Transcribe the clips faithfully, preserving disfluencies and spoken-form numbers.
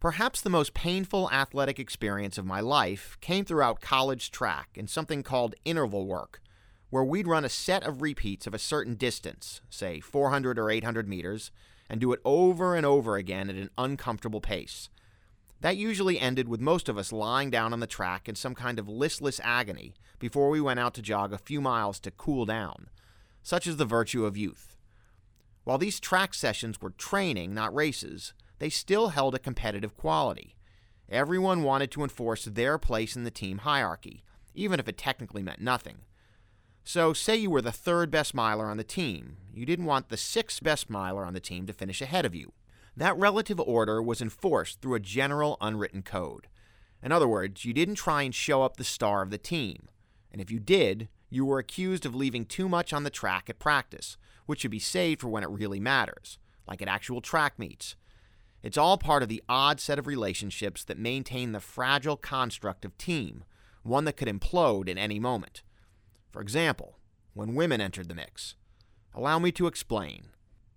Perhaps the most painful athletic experience of my life came throughout college track in something called interval work, where we'd run a set of repeats of a certain distance, say four hundred or eight hundred meters, and do it over and over again at an uncomfortable pace. That usually ended with most of us lying down on the track in some kind of listless agony before we went out to jog a few miles to cool down. Such is the virtue of youth. While these track sessions were training, not races, they still held a competitive quality. Everyone wanted to enforce their place in the team hierarchy, even if it technically meant nothing. So, say you were the third best miler on the team, you didn't want the sixth best miler on the team to finish ahead of you. That relative order was enforced through a general unwritten code. In other words, you didn't try and show up the star of the team. And if you did, you were accused of leaving too much on the track at practice, which should be saved for when it really matters, like at actual track meets. It's all part of the odd set of relationships that maintain the fragile construct of team, one that could implode at any moment. For example, when women entered the mix. Allow me to explain.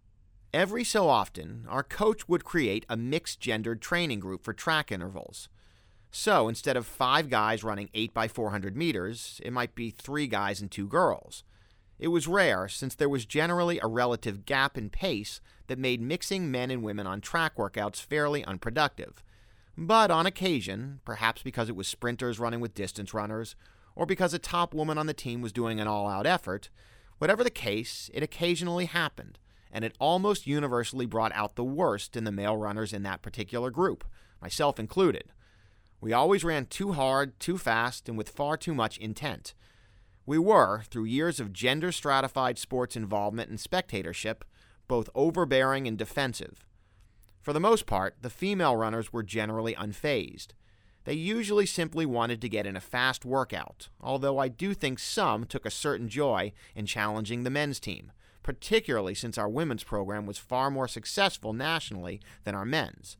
Every so often, our coach would create a mixed-gendered training group for track intervals. So, instead of five guys running eight by four hundred meters, it might be three guys and two girls. It was rare, since there was generally a relative gap in pace that made mixing men and women on track workouts fairly unproductive. But on occasion, perhaps because it was sprinters running with distance runners, or because a top woman on the team was doing an all-out effort, whatever the case, it occasionally happened, and it almost universally brought out the worst in the male runners in that particular group, myself included. We always ran too hard, too fast, and with far too much intent. We were, through years of gender-stratified sports involvement and spectatorship, both overbearing and defensive. For the most part, the female runners were generally unfazed. They usually simply wanted to get in a fast workout, although I do think some took a certain joy in challenging the men's team, particularly since our women's program was far more successful nationally than our men's.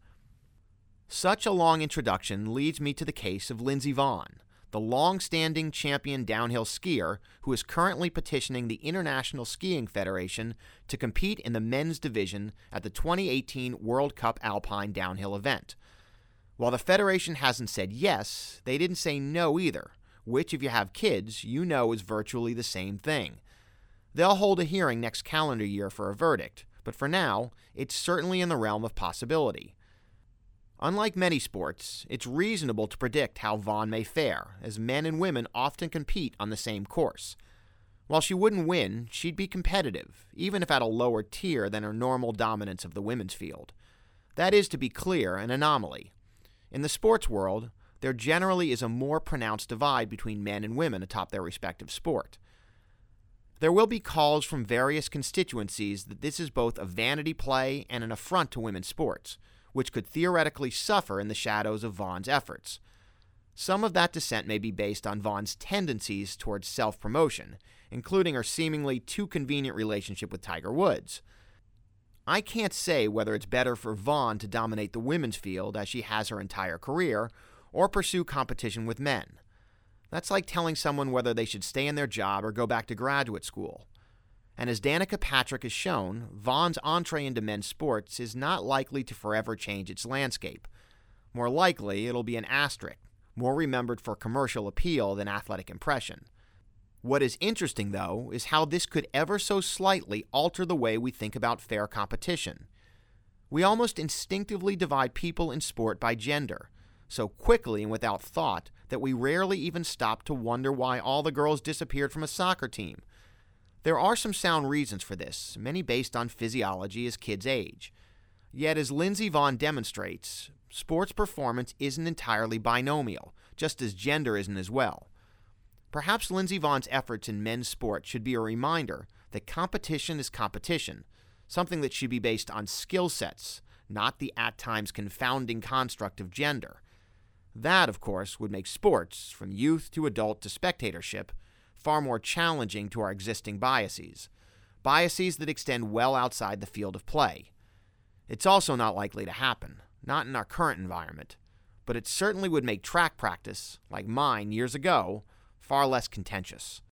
Such a long introduction leads me to the case of Lindsey Vonn, the long-standing champion downhill skier who is currently petitioning the International Skiing Federation to compete in the men's division at the twenty eighteen World Cup Alpine Downhill event. While the Federation hasn't said yes, they didn't say no either, which, if you have kids, you know is virtually the same thing. They'll hold a hearing next calendar year for a verdict, but for now, it's certainly in the realm of possibility. Unlike many sports, it's reasonable to predict how Vonn may fare, as men and women often compete on the same course. While she wouldn't win, she'd be competitive, even if at a lower tier than her normal dominance of the women's field. That is, to be clear, an anomaly. In the sports world, there generally is a more pronounced divide between men and women atop their respective sport. There will be calls from various constituencies that this is both a vanity play and an affront to women's sports, which could theoretically suffer in the shadows of Vonn's efforts. Some of that dissent may be based on Vonn's tendencies towards self-promotion, including her seemingly too convenient relationship with Tiger Woods. I can't say whether it's better for Vonn to dominate the women's field as she has her entire career, or pursue competition with men. That's like telling someone whether they should stay in their job or go back to graduate school. And as Danica Patrick has shown, Vonn's entree into men's sports is not likely to forever change its landscape. More likely, it'll be an asterisk, more remembered for commercial appeal than athletic impression. What is interesting, though, is how this could ever so slightly alter the way we think about fair competition. We almost instinctively divide people in sport by gender, so quickly and without thought that we rarely even stop to wonder why all the girls disappeared from a soccer team. There are some sound reasons for this, many based on physiology as kids age. Yet, as Lindsey Vonn demonstrates, sports performance isn't entirely binomial, just as gender isn't as well. Perhaps Lindsey Vonn's efforts in men's sport should be a reminder that competition is competition, something that should be based on skill sets, not the at times confounding construct of gender. That, of course, would make sports, from youth to adult to spectatorship, far more challenging to our existing biases, biases that extend well outside the field of play. It's also not likely to happen, not in our current environment, but it certainly would make track practice, like mine years ago, far less contentious.